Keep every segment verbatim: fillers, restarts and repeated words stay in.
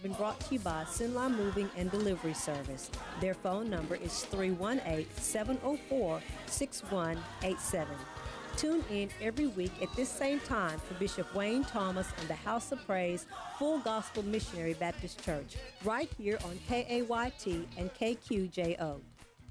been brought to you by Sinline Moving and Delivery Service. Their phone number is three one eight, seven oh four, six one eight seven. Tune in every week at this same time for Bishop Wayne Thomas and the House of Praise Full Gospel Missionary Baptist Church, right here on K A Y T and K Q J O.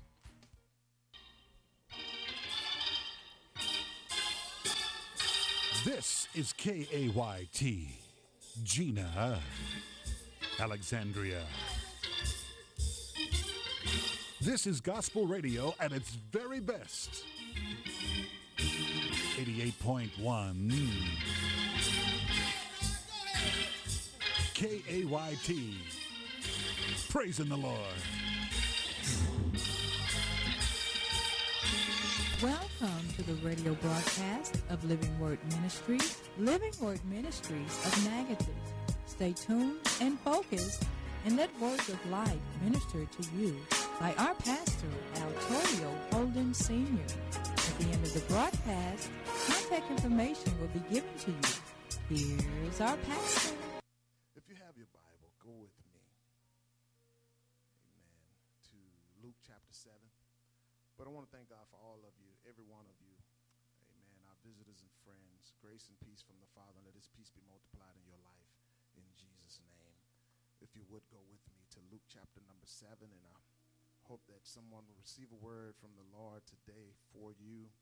This is K A Y T, Gina, Alexandria. This is gospel radio at its very best. eighty-eight point one K A Y T, praising the Lord. Welcome to the radio broadcast of Living Word Ministries, Living Word Ministries of Natchitoches. Stay tuned and focused and let words of life minister to you by our pastor, Altorio Holden Senior At the end of the broadcast, contact information will be given to you. Here's our pastor. If you have your Bible, go with me, amen, to Luke chapter seven. But I want to thank God for all of you, every one of you, amen, our visitors and friends. Grace and peace from the Father, and let his peace be multiplied in your life in Jesus' name. If you would go with me to Luke chapter number seven, and I hope that someone will receive a word from the Lord today for you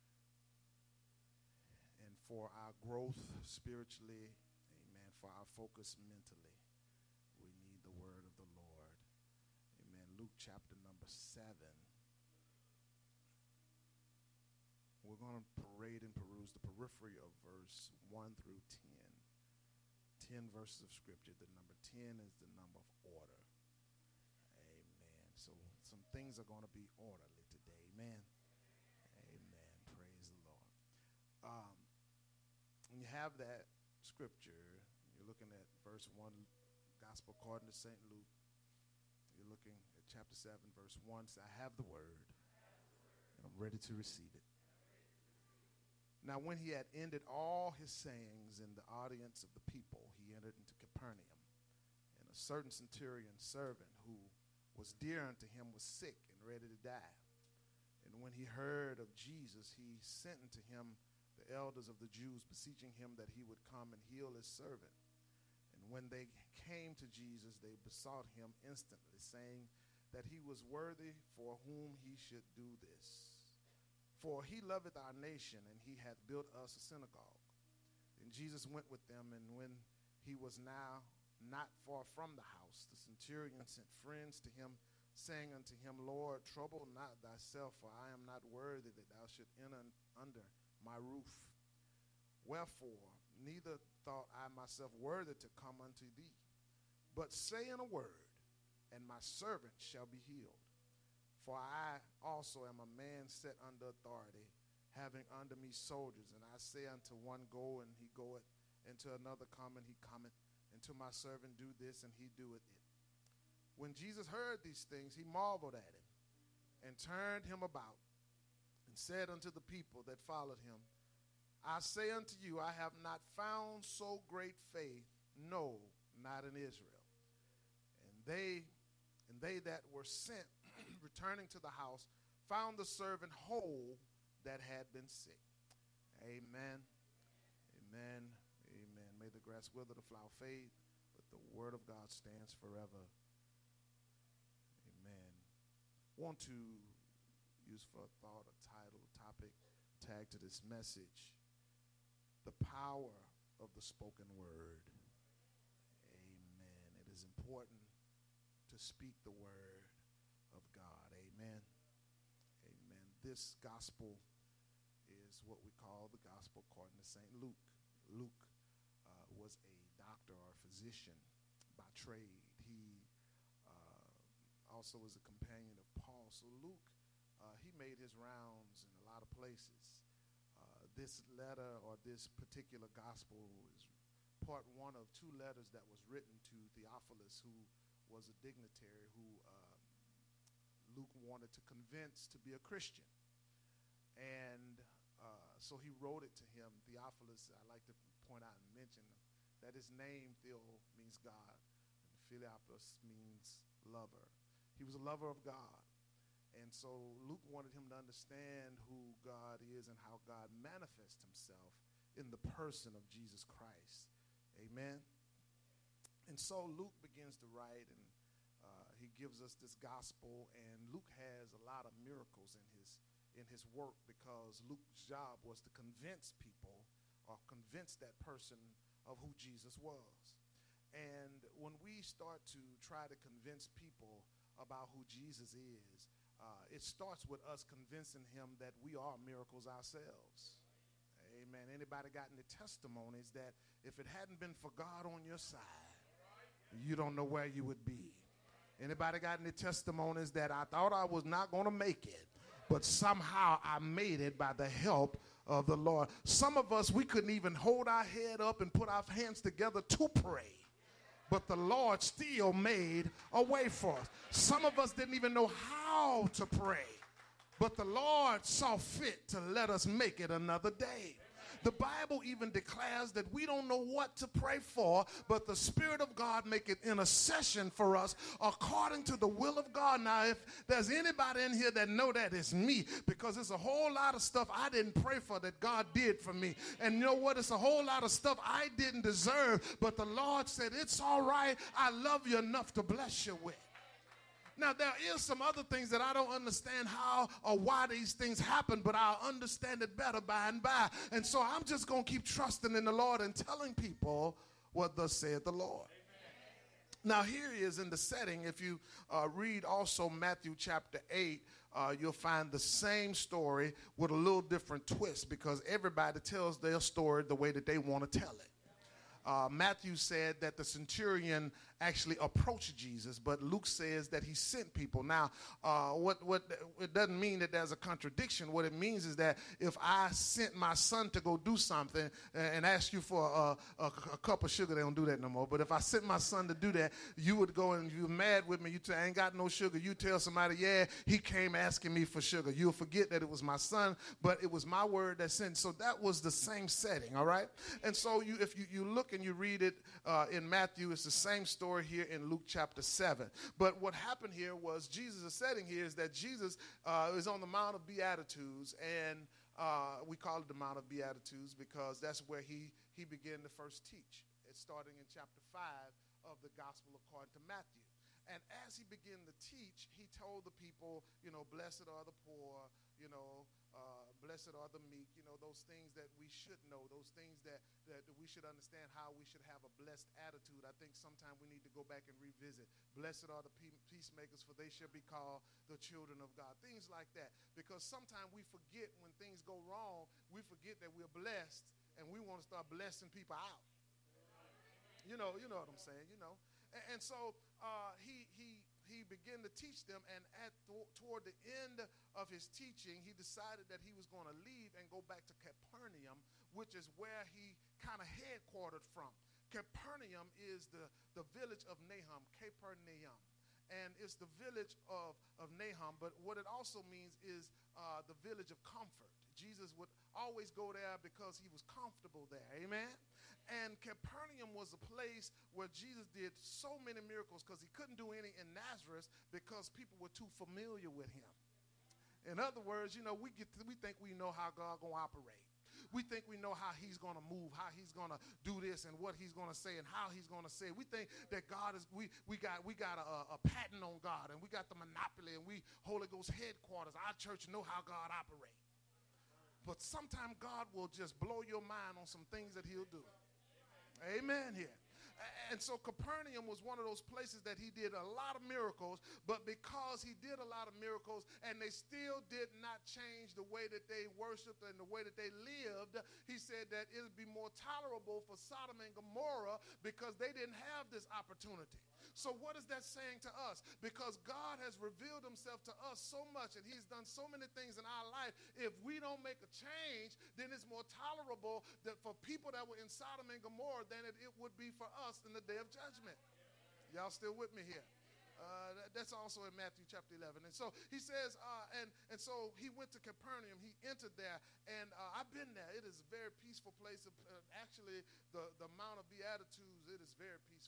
and for our growth spiritually, amen, for our focus mentally. We need the word of the Lord. Amen. Luke chapter number seven. We're going to parade and peruse the periphery of verse one through ten. ten verses of scripture. The number ten is the number of order. Amen. So some things are going to be orderly today. Amen. Amen. Praise the Lord. Um, when you have that scripture, you're looking at verse one, Gospel according to Saint Luke. You're looking at chapter seven, verse one. So I have the word, and I'm ready to receive it. Now, when he had ended all his sayings in the audience of the people, he entered into Capernaum. And a certain centurion servant who was dear unto him was sick and ready to die. And when he heard of Jesus, he sent unto him the elders of the Jews, beseeching him that he would come and heal his servant. And when they came to Jesus, they besought him instantly, saying that he was worthy for whom he should do this. For he loveth our nation, and he hath built us a synagogue. And Jesus went with them, and when he was now not far from the house, the centurion sent friends to him, saying unto him, Lord, trouble not thyself, for I am not worthy that thou should enter under my roof. Wherefore, neither thought I myself worthy to come unto thee, but say in a word, and my servant shall be healed. For I also am a man set under authority, having under me soldiers. And I say unto one, go, and he goeth, and to another, come, and he cometh, and to my servant, do this, and he doeth it. When Jesus heard these things, he marveled at him, and turned him about, and said unto the people that followed him, I say unto you, I have not found so great faith, no, not in Israel. And they, and they that were sent, returning to the house, found the servant whole that had been sick. Amen. Amen. Amen. May the grass wither, the flower fade, but the word of God stands forever. Amen. Want to use for a thought, a title, a topic, tag to this message, the power of the spoken word. Amen. It is important to speak the word of God. Amen. Amen. This gospel is what we call the gospel according to Saint Luke. Luke uh, was a doctor or a physician by trade. He uh, also was a companion of Paul. So Luke, uh, he made his rounds in a lot of places. Uh, this letter or this particular gospel is part one of two letters that was written to Theophilus, who was a dignitary who uh, Luke wanted to convince to be a Christian. And uh, so he wrote it to him. Theophilus, I like to point out and mention that his name, Theo, means God. And Phileopolis means lover. He was a lover of God. And so Luke wanted him to understand who God is and how God manifests himself in the person of Jesus Christ. Amen. And so Luke begins to write, and uh, he gives us this gospel, and Luke has a lot of miracles in his in his work because Luke's job was to convince people or convince that person of who Jesus was. And when we start to try to convince people about who Jesus is, uh, it starts with us convincing him that we are miracles ourselves. Amen. Anybody got any testimonies that if it hadn't been for God on your side, you don't know where you would be? Anybody got any testimonies that I thought I was not going to make it, but somehow I made it by the help of the Lord? Some of us, we couldn't even hold our head up and put our hands together to pray, but the Lord still made a way for us. Some of us didn't even know how to pray, but the Lord saw fit to let us make it another day. The Bible even declares that we don't know what to pray for, but the Spirit of God make it intercession for us according to the will of God. Now, if there's anybody in here that know that, it's me, because there's a whole lot of stuff I didn't pray for that God did for me. And you know what? It's a whole lot of stuff I didn't deserve, but the Lord said, it's all right. I love you enough to bless you with. Now, there is some other things that I don't understand how or why these things happen, but I'll understand it better by and by. And so I'm just going to keep trusting in the Lord and telling people what thus saith the Lord. Amen. Now, here he is in the setting. If you uh, read also Matthew chapter eight, uh, you'll find the same story with a little different twist, because everybody tells their story the way that they want to tell it. Uh, Matthew said that the centurion actually approached Jesus, but Luke says that he sent people. Now, uh, what, what it doesn't mean that there's a contradiction. What it means is that if I sent my son to go do something and ask you for a, a, a cup of sugar, they don't do that no more. But if I sent my son to do that, you would go and you're mad with me. You say, I ain't got no sugar. You tell somebody, yeah, he came asking me for sugar. You'll forget that it was my son, but it was my word that sent. So that was the same setting, all right? And so you, if you, you look and you read it uh, in Matthew, it's the same story here in Luke chapter seven. But what happened here was Jesus' setting here is that Jesus uh, is on the Mount of Beatitudes, and uh, we call it the Mount of Beatitudes because that's where he, he began to first teach. It's starting in chapter five of the Gospel according to Matthew. And as he began to teach, he told the people, you know, blessed are the poor, you know, uh, blessed are the meek, you know, those things that we should know, those things that, that we should understand how we should have a blessed attitude. I think sometime we need to go back and revisit. Blessed are the peacemakers, for they shall be called the children of God. Things like that. Because sometimes we forget when things go wrong, we forget that we're blessed, and we want to start blessing people out. You know, you know what I'm saying, you know. And, and so uh, he he he began to teach them, and at th- toward the end of his teaching, he decided that he was going to leave and go back to Capernaum, which is where he kind of headquartered from. Capernaum is the, the village of Nahum, Capernaum. And it's the village of, of Nahum, but what it also means is uh, the village of comfort. Jesus would always go there because he was comfortable there, amen? And Capernaum was a place where Jesus did so many miracles because he couldn't do any in Nazareth because people were too familiar with him. In other words, you know, we get to, we think we know how God gonna operate. We think we know how he's going to move, how he's going to do this and what he's going to say and how he's going to say it. We think that God is, we, we got, we got a, a patent on God, and we got the monopoly, and we Holy Ghost headquarters. Our church know how God operates. But sometimes God will just blow your mind on some things that he'll do. Amen here. And so Capernaum was one of those places that he did a lot of miracles, but because he did a lot of miracles and they still did not change the way that they worshiped and the way that they lived, he said that it would be more tolerable for Sodom and Gomorrah because they didn't have this opportunity. So what is that saying to us? Because God has revealed himself to us so much and he's done so many things in our life, if we don't make a change, then it's more tolerable that for people that were in Sodom and Gomorrah than it, it would be for us in the day of judgment. Y'all still with me here? Uh, that, that's also in Matthew chapter eleven. And so he says, uh, and, and so he went to Capernaum. He entered there, and uh, I've been there. It is a very peaceful place. Uh, actually, the, the Mount of Beatitudes, it is very peaceful. You can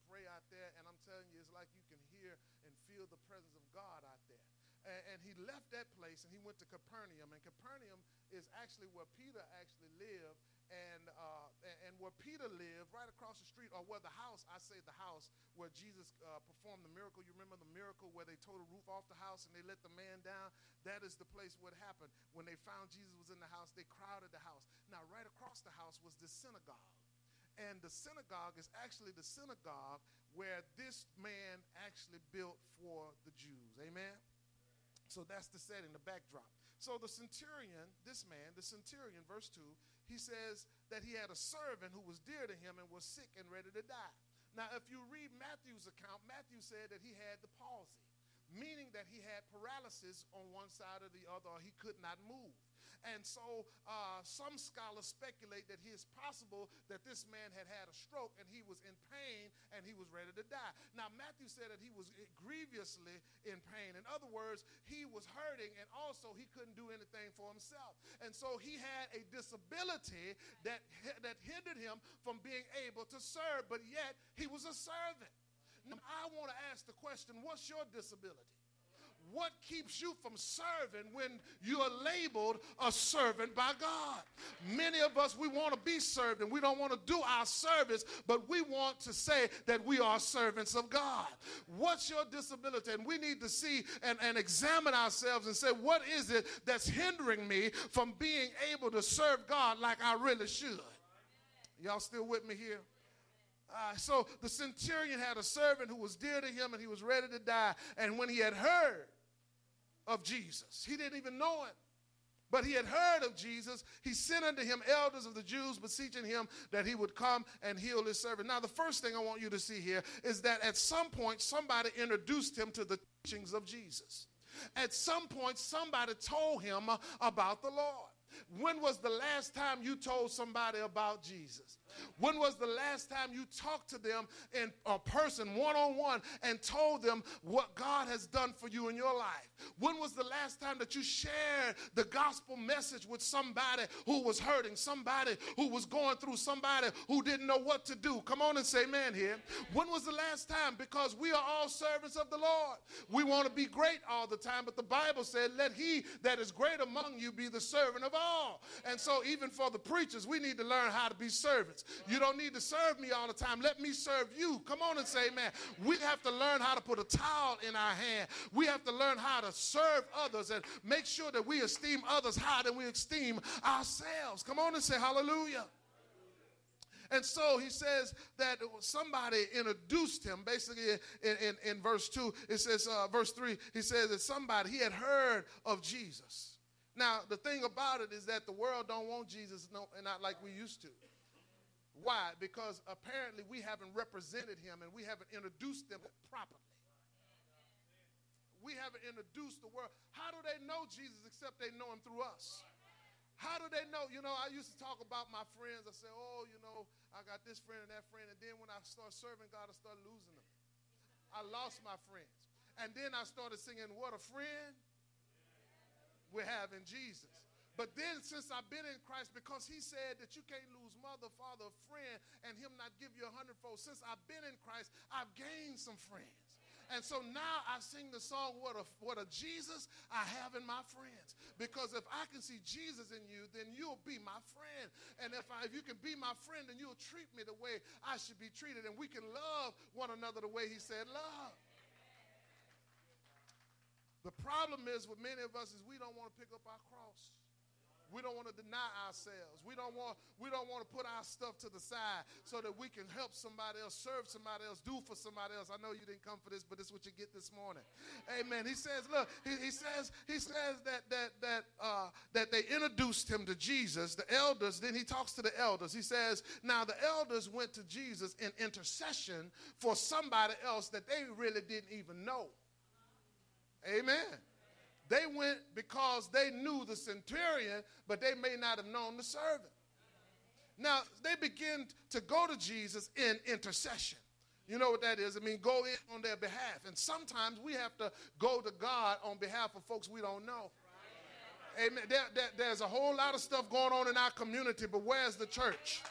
pray out there, and I'm telling you, it's like you can hear and feel the presence of God out there. And, and he left that place, and he went to Capernaum. And Capernaum is actually where Peter actually lived. And, uh, and where Peter lived, right across the street, or where the house, I say the house, where Jesus uh, performed the miracle. You remember the miracle where they tore the roof off the house and they let the man down? That is the place where it happened. When they found Jesus was in the house, they crowded the house. Now, right across the house was the synagogue. And the synagogue is actually the synagogue where this man actually built for the Jews. Amen? So that's the setting, the backdrop. So the centurion, this man, the centurion, verse two, he says that he had a servant who was dear to him and was sick and ready to die. Now, if you read Matthew's account, Matthew said that he had the palsy, meaning that he had paralysis on one side or the other, or he could not move. And so uh, some scholars speculate that it is possible that this man had had a stroke and he was in pain and he was ready to die. Now, Matthew said that he was grievously in pain. In other words, he was hurting, and also he couldn't do anything for himself. And so he had a disability that, that hindered him from being able to serve, but yet he was a servant. Now, I want to ask the question, what's your disability? What keeps you from serving when you are labeled a servant by God? Many of us, we want to be served, and we don't want to do our service, but we want to say that we are servants of God. What's your disability? And we need to see and, and examine ourselves and say, what is it that's hindering me from being able to serve God like I really should? Y'all still with me here? Uh, so the centurion had a servant who was dear to him, and he was ready to die. And when he had heard of Jesus, he didn't even know him, but he had heard of Jesus, he sent unto him elders of the Jews, beseeching him that he would come and heal his servant. Now, the first thing I want you to see here is that at some point, somebody introduced him to the teachings of Jesus. At some point, somebody told him about the Lord. When was the last time you told somebody about Jesus? When was the last time you talked to them in a person, one-on-one, and told them what God has done for you in your life? When was the last time that you shared the gospel message with somebody who was hurting, somebody who was going through, somebody who didn't know what to do? Come on and say amen here. When was the last time? Because we are all servants of the Lord. We want to be great all the time, but the Bible said, let he that is great among you be the servant of all. And so even for the preachers, we need to learn how to be servants. You don't need to serve me all the time. Let me serve you. Come on and say amen. We have to learn how to put a towel in our hand. We have to learn how to serve others and make sure that we esteem others higher than we esteem ourselves. Come on and say hallelujah. And so he says that somebody introduced him. Basically, in, in, in verse two, it says, uh, verse three, he says that somebody, he had heard of Jesus. Now, the thing about it is that the world don't want Jesus, no, not like we used to. Why? Because apparently we haven't represented him and we haven't introduced them properly. We haven't introduced the world. How do they know Jesus except they know him through us? How do they know? You know, I used to talk about my friends. I say, oh, you know, I got this friend and that friend. And then when I start serving God, I start losing them. I lost my friends. And then I started singing, what a friend we have in Jesus. But then since I've been in Christ, because he said that you can't lose mother, father, friend, and him not give you a hundredfold. Since I've been in Christ, I've gained some friends. And so now I sing the song, what a, what a Jesus I have in my friends. Because if I can see Jesus in you, then you'll be my friend. And if, I, if you can be my friend, then you'll treat me the way I should be treated. And we can love one another the way he said love. The problem is with many of us is we don't want to pick up our cross. We don't want to deny ourselves. We don't want, we don't want to put our stuff to the side so that we can help somebody else, serve somebody else, do for somebody else. I know you didn't come for this, but this is what you get this morning. Amen. He says, look, he, he says, he says that that that uh, that they introduced him to Jesus, the elders. Then he talks to the elders. He says, now the elders went to Jesus in intercession for somebody else that they really didn't even know. Amen. They went because they knew the centurion, but they may not have known the servant. Now, they begin to go to Jesus in intercession. You know what that is? I mean, go in on their behalf. And sometimes we have to go to God on behalf of folks we don't know. Amen. There, there, there's a whole lot of stuff going on in our community, but where's the church?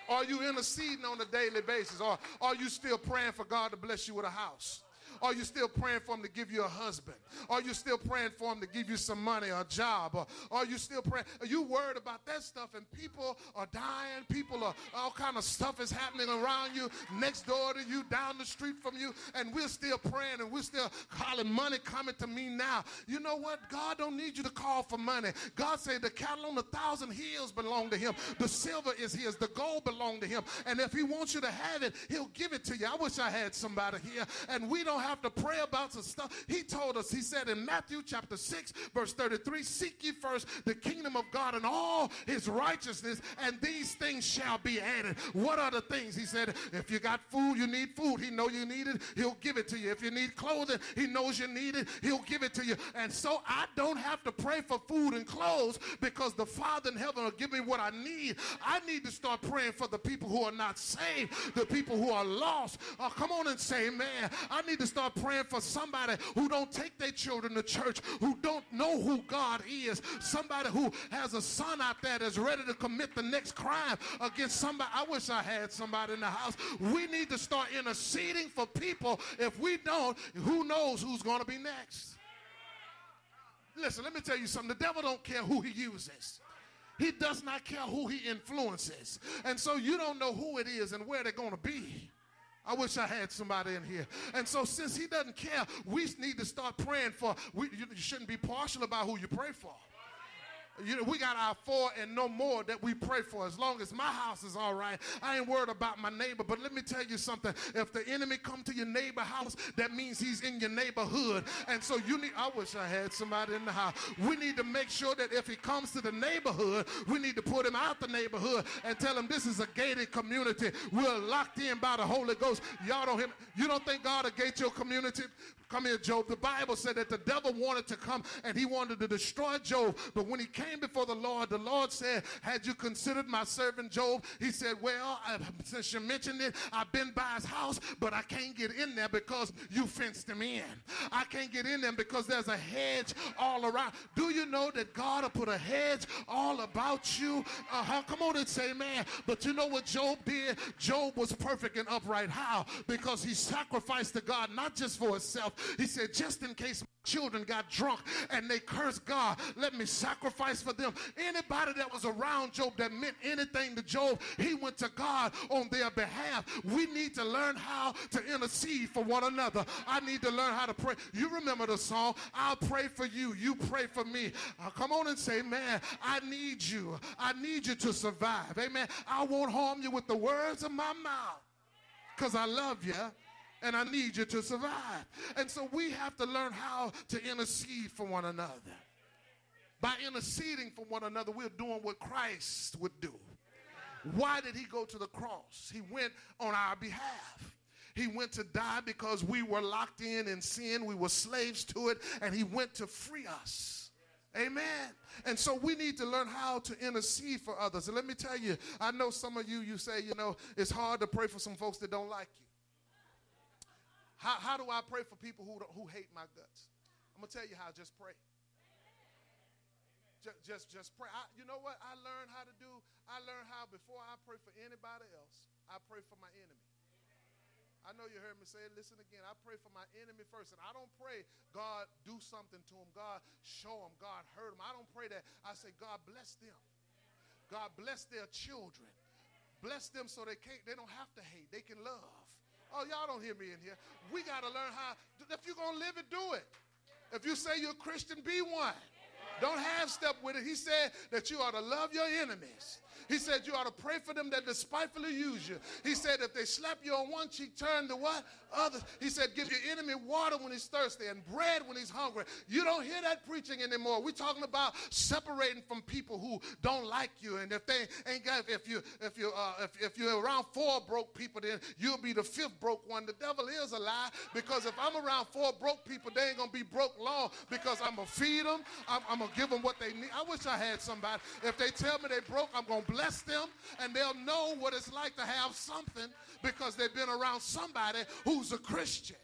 Are you interceding on a daily basis? Or are you still praying for God to bless you with a house? Are you still praying for him to give you a husband? Are you still praying for him to give you some money or a job? Or are you still praying? Are you worried about that stuff? And people are dying. People are, all kind of stuff is happening around you, next door to you, down the street from you. And we're still praying and we're still calling money coming to me now. You know what? God don't need you to call for money. God said the cattle on a thousand hills belong to him. The silver is his. The gold belong to him. And if he wants you to have it, he'll give it to you. I wish I had somebody here. And we don't have to pray about some stuff. He told us, he said in Matthew chapter six, verse thirty-three, seek ye first the kingdom of God and all his righteousness, and these things shall be added. What are the things? He said, if you got food, you need food. He know you need it. He'll give it to you. If you need clothing, he knows you need it. He'll give it to you. And so I don't have to pray for food and clothes because the Father in heaven will give me what I need. I need to start praying for the people who are not saved, the people who are lost. Oh, come on and say, man, I need to start praying for somebody who don't take their children to church, who don't know who God is, somebody who has a son out there that's ready to commit the next crime against somebody. I wish I had somebody in the house. We need to start interceding for people. If we don't, who knows who's going to be next? Listen, let me tell you something. The devil don't care who he uses. He does not care who he influences. And so you don't know who it is and where they're going to be. I wish I had somebody in here. And so since he doesn't care, we need to start praying for, we, you shouldn't be partial about who you pray for. You know, we got our four and no more that we pray for. As long as my house is all right, I ain't worried about my neighbor. But let me tell you something. If the enemy come to your neighbor house, that means he's in your neighborhood. And so you need, I wish I had somebody in the house. We need to make sure that if he comes to the neighborhood, we need to put him out the neighborhood and tell him this is a gated community. We're locked in by the Holy Ghost. Y'all don't hear me? You don't think God will gate your community? Come here, Job. The Bible said that the devil wanted to come and he wanted to destroy Job. But when he came before the Lord, the Lord said, had you considered my servant Job? He said, well, I, since you mentioned it, I've been by his house, but I can't get in there because you fenced him in. I can't get in there because there's a hedge all around. Do you know that God will put a hedge all about you? Uh-huh. Come on and say, man. But you know what Job did? Job was perfect and upright. How? Because he sacrificed to God, not just for himself. He said, just in case my children got drunk and they cursed God, let me sacrifice for them. Anybody that was around Job that meant anything to Job, he went to God on their behalf. We need to learn how to intercede for one another. I need to learn how to pray. You remember the song, I'll pray for you, you pray for me. Uh, come on and say, man, I need you. I need you to survive. Amen. I won't harm you with the words of my mouth because I love you. And I need you to survive. And so we have to learn how to intercede for one another. By interceding for one another, we're doing what Christ would do. Why did he go to the cross? He went on our behalf. He went to die because we were locked in in sin. We were slaves to it. And he went to free us. Amen. And so we need to learn how to intercede for others. And let me tell you, I know some of you, you say, you know, it's hard to pray for some folks that don't like you. How, how do I pray for people who, who hate my guts? I'm going to tell you how. Just pray. Just, just, just pray. I, you know what I learned how to do? I learned how before I pray for anybody else, I pray for my enemy. I know you heard me say it. Listen again. I pray for my enemy first. And I don't pray, God, do something to him. God, show him. God, hurt him. I don't pray that. I say, God, bless them. God, bless their children. Bless them so they can't, they don't have to hate. They can love. Oh, y'all don't hear me in here. We got to learn how. If you're going to live it, do it. If you say you're a Christian, be one. Don't half step with it. He said that you ought to love your enemies. He said you ought to pray for them that despitefully use you. He said if they slap you on one cheek, turn to what? Others. He said give your enemy water when he's thirsty and bread when he's hungry. You don't hear that preaching anymore. We're talking about separating from people who don't like you. And if they ain't got, if you if you uh, if, if you're around four broke people, then you'll be the fifth broke one. The devil is a lie, because if I'm around four broke people, they ain't gonna be broke long, because I'm gonna feed them. I'm, I'm gonna give them what they need. I wish I had somebody. If they tell me they broke, I'm gonna bless them, and they'll know what it's like to have something because they've been around somebody who's a Christian.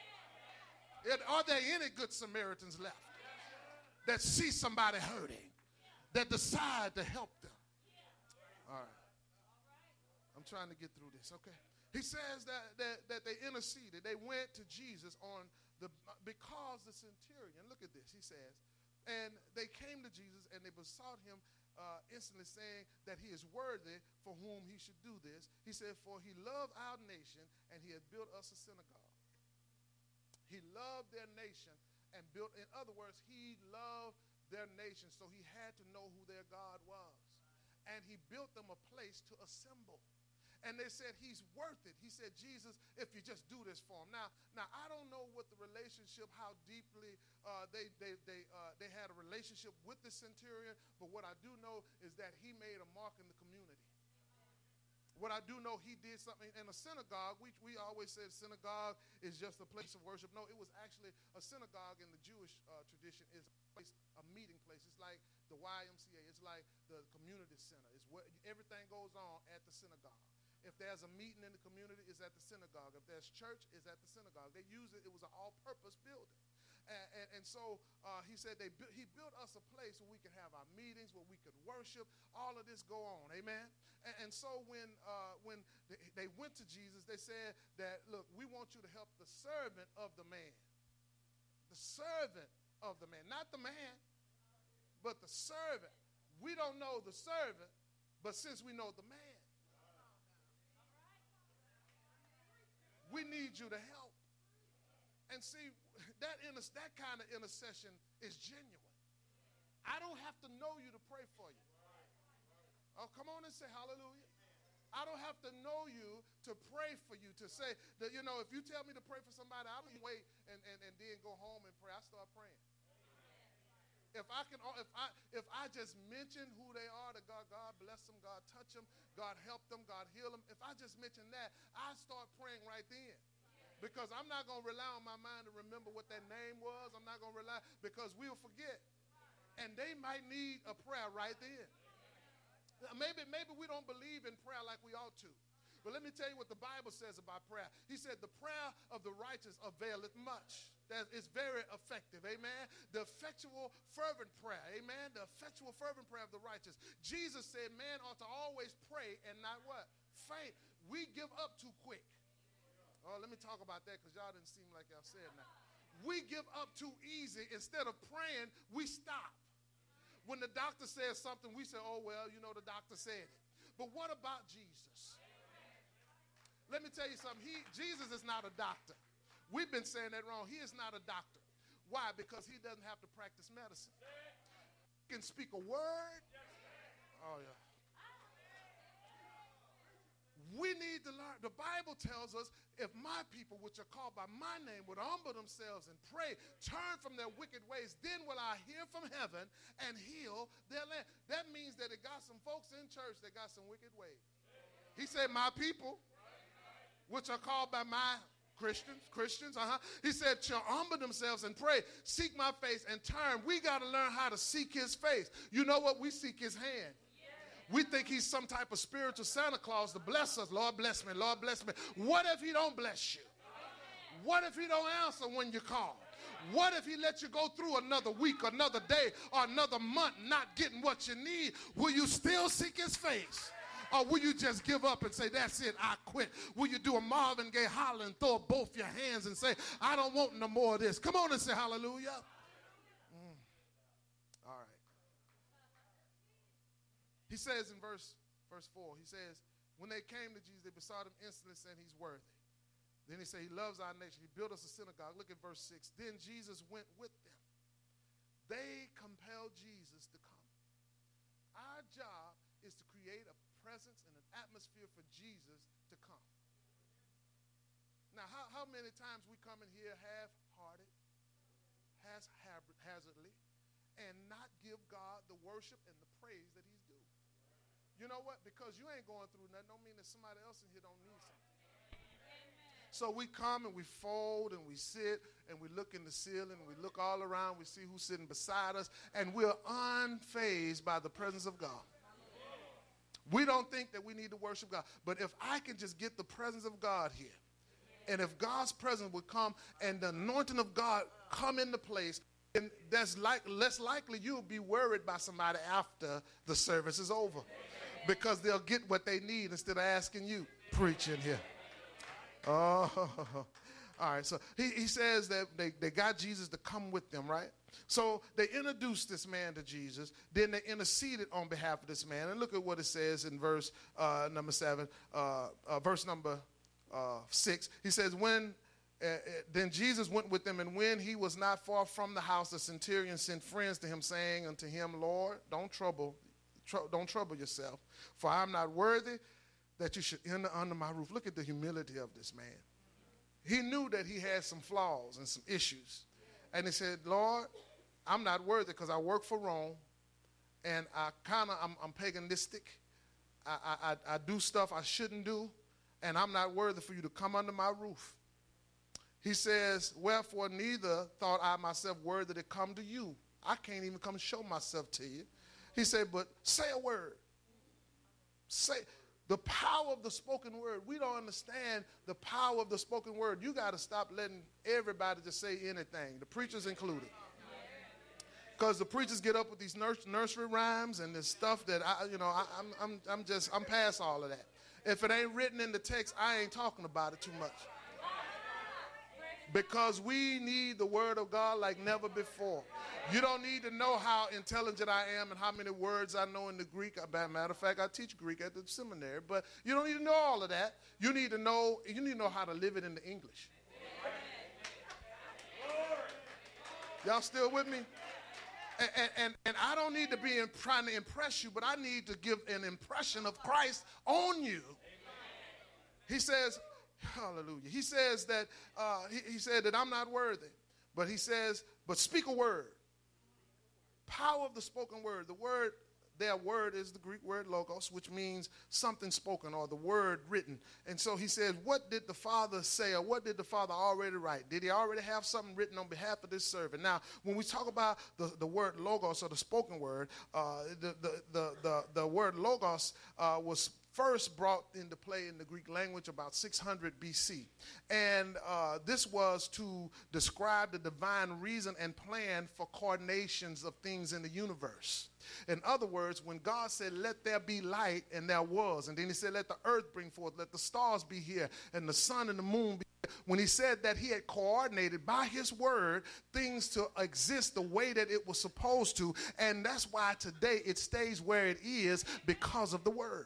Are there any good Samaritans left that see somebody hurting, that decide to help them? All right. I'm I'm trying to get through this, okay? He says that, that, that they interceded. They went to Jesus on the, because the centurion, look at this, he says, and they came to Jesus and they besought him uh, instantly saying that he is worthy for whom he should do this. He said, for he loved our nation and he had built us a synagogue. He loved their nation and built, in other words, he loved their nation, so he had to know who their God was. And he built them a place to assemble. And they said, he's worth it. He said, Jesus, if you just do this for him. Now, now I don't know what the relationship, how deeply uh, they, they, they, uh, they had a relationship with the centurion, but what I do know is that he made a mark in the community. What I do know, he did something in a synagogue. We, we always said synagogue is just a place of worship. No, it was actually a synagogue in the Jewish uh, tradition is a, place, a meeting place. It's like the Y M C A. It's like the community center. It's where everything goes on at the synagogue. If there's a meeting in the community, it's at the synagogue. If there's church, it's at the synagogue. They used it. It was an all-purpose building. And, and, and so uh, he said they bu he built us a place where we could have our meetings, where we could worship, all of this go on. Amen? And, and so when, uh, when they, they went to Jesus, they said that, look, we want you to help the servant of the man. The servant of the man. Not the man, but the servant. We don't know the servant, but since we know the man, we need you to help. And see, that, that kind of intercession is genuine. I don't have to know you to pray for you. Oh, come on and say hallelujah. I don't have to know you to pray for you, to say that, you know, if you tell me to pray for somebody, I don't wait and, and, and then go home and pray. I start praying. If I can, if I, if I just mention who they are, that God, God bless them, God touch them, God help them, God heal them. If I just mention that, I start praying right then. Because I'm not going to rely on my mind to remember what that name was. I'm not going to rely, because we'll forget. And they might need a prayer right then. Maybe, maybe we don't believe in prayer like we ought to. But let me tell you what the Bible says about prayer. He said the prayer of the righteous availeth much. That is very effective, amen. The effectual, fervent prayer, amen. The effectual, fervent prayer of the righteous. Jesus said man ought to always pray and not what? Faint. We give up too quick. Oh, let me talk about that because y'all didn't seem like y'all said that. We give up too easy. Instead of praying, we stop. When the doctor says something, we say, oh, well, you know, the doctor said it. But what about Jesus? Let me tell you something. He, Jesus is not a doctor. We've been saying that wrong. He is not a doctor. Why? Because he doesn't have to practice medicine. He can speak a word. Oh, yeah. We need to learn. The Bible tells us if my people, which are called by my name, would humble themselves and pray, turn from their wicked ways, then will I hear from heaven and heal their land. That means that it got some folks in church that got some wicked ways. He said, my people, which are called by my Christians, Christians, uh-huh. He said, shall humble themselves and pray, seek my face and turn. We got to learn how to seek his face. You know what? We seek his hand. We think he's some type of spiritual Santa Claus to bless us. Lord, bless me. Lord, bless me. What if he don't bless you? What if he don't answer when you call? What if he lets you go through another week, another day, or another month not getting what you need? Will you still seek his face? Or will you just give up and say, that's it, I quit? Will you do a Marvin Gaye holler and throw up both your hands and say, I don't want no more of this? Come on and say hallelujah. Mm. All right. He says in verse, verse four, he says, when they came to Jesus, they besought him instantly, saying he's worthy. Then he said he loves our nation. He built us a synagogue. Look at verse six. Then Jesus went with them. They compelled Jesus to come. Our job is to create a presence and an atmosphere for Jesus to come. Now, how, how many times we come in here half-hearted, haphazardly, and not give God the worship and the praise that he's due? You know what? Because you ain't going through nothing don't mean that somebody else in here don't need something. So we come and we fold and we sit and we look in the ceiling and we look all around. We see who's sitting beside us, and we're unfazed by the presence of God. We don't think that we need to worship God. But if I can just get the presence of God here, and if God's presence would come and the anointing of God come into place, and that's like less likely you'll be worried by somebody after the service is over. because they'll get what they need instead of asking you. Preach in here. Oh, all right. So he, he says that they, they got Jesus to come with them, right? So they introduced this man to Jesus. Then they interceded on behalf of this man. And look at what it says in verse uh, number seven, uh, uh, verse number uh, six. He says, when uh, then Jesus went with them, and when he was not far from the house, the centurion sent friends to him, saying unto him, Lord, don't trouble, tr- don't trouble yourself, for I am not worthy that you should enter under my roof. Look at the humility of this man. He knew that he had some flaws and some issues. And he said, Lord, I'm not worthy because I work for Rome, and I kind of, I'm, I'm paganistic. I, I, I do stuff I shouldn't do, and I'm not worthy for you to come under my roof. He says, wherefore neither thought I myself worthy to come to you. I can't even come show myself to you. He said, but say a word. Say the power of the spoken word. We don't understand the power of the spoken word. You got to stop letting everybody just say anything, the preachers included. Because the preachers get up with these nurs- nursery rhymes and this stuff that I, you know, I, I'm, I'm, I'm just, I'm past all of that. If it ain't written in the text, I ain't talking about it too much. Because we need the word of God like never before. You don't need to know how intelligent I am and how many words I know in the Greek. As a matter of fact, I teach Greek at the seminary. But you don't need to know all of that. You need to know, you need to know how to live it in the English. Y'all still with me? And, and, and, and I don't need to be in, trying to impress you, but I need to give an impression of Christ on you. He says, hallelujah. He says that, uh, he, he said that I'm not worthy. But he says, but speak a word. Power of the spoken word. The word, their word is the Greek word logos, which means something spoken or the word written. And so he says, what did the Father say, or what did the Father already write? Did he already have something written on behalf of this servant? Now, when we talk about the, the word logos or the spoken word, uh, the, the, the, the, the word logos uh, was first brought into play in the Greek language about six hundred B C. And uh, this was to describe the divine reason and plan for coordinations of things in the universe. In other words, when God said, let there be light, and there was, and then he said, let the earth bring forth, let the stars be here, and the sun and the moon be here. When he said that, he had coordinated by his word things to exist the way that it was supposed to, and that's why today it stays where it is because of the word.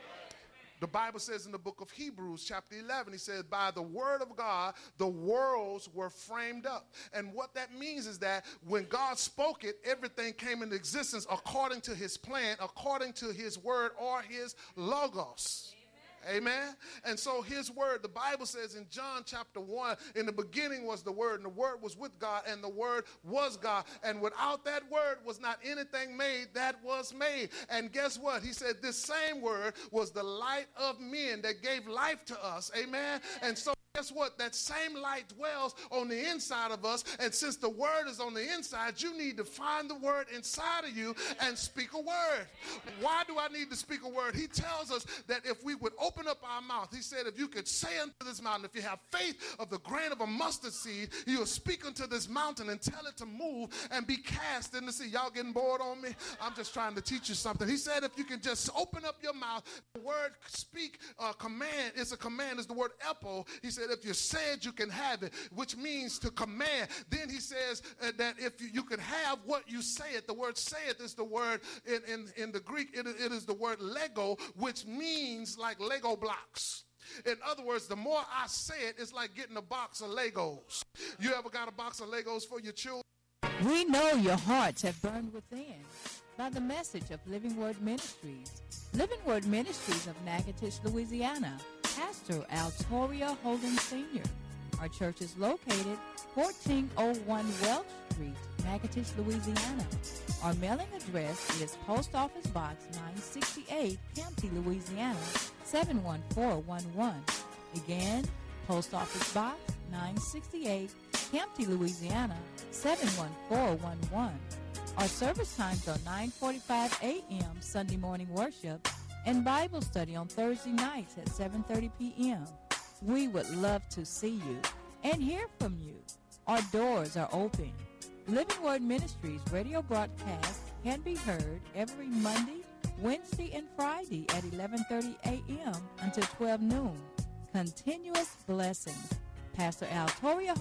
The Bible says in the book of Hebrews, chapter eleven, he says, by the word of God, the worlds were framed up. And what that means is that when God spoke it, everything came into existence according to his plan, according to his word or his logos. Amen. And so his word, the Bible says in John chapter one, in the beginning was the word, and the word was with God, and the word was God. And without that word was not anything made that was made. And guess what? He said this same word was the light of men that gave life to us. Amen. And so guess what? That same light dwells on the inside of us. And since the word is on the inside, you need to find the word inside of you and speak a word. Why do I need to speak a word? He tells us that if we would open up our mouth, he said, if you could say unto this mountain, if you have faith of the grain of a mustard seed, you will speak unto this mountain and tell it to move and be cast in the sea. Y'all getting bored on me? I'm just trying to teach you something. He said, if you can just open up your mouth, the word speak, uh, command, it's a command, it's the word epo. He said, if you say it, you can have it, which means to command. Then he says uh, that if you, you can have what you say it, the word say it is the word in, in, in the Greek, it, it is the word lego, which means like Lego blocks. In other words, the more I say it, it's like getting a box of Legos. You ever got a box of Legos for your children? We know your hearts have burned within by the message of Living Word Ministries. Living Word Ministries of Natchitoches, Louisiana. Pastor Altoria Holden Senior Our church is located fourteen oh one Welch Street, Natchitoches, Louisiana. Our mailing address is Post Office Box nine sixty-eight, Campty, Louisiana, seven one four one one. Again, Post Office Box nine sixty-eight, Campty, Louisiana, seven one four one one. Our service times are nine forty-five a.m. Sunday morning worship and Bible study on Thursday nights at seven thirty p.m. We would love to see you and hear from you. Our doors are open. Living Word Ministries radio broadcast can be heard every Monday Wednesday and Friday at eleven thirty a.m. until twelve noon. Continuous blessings. Pastor Al Toria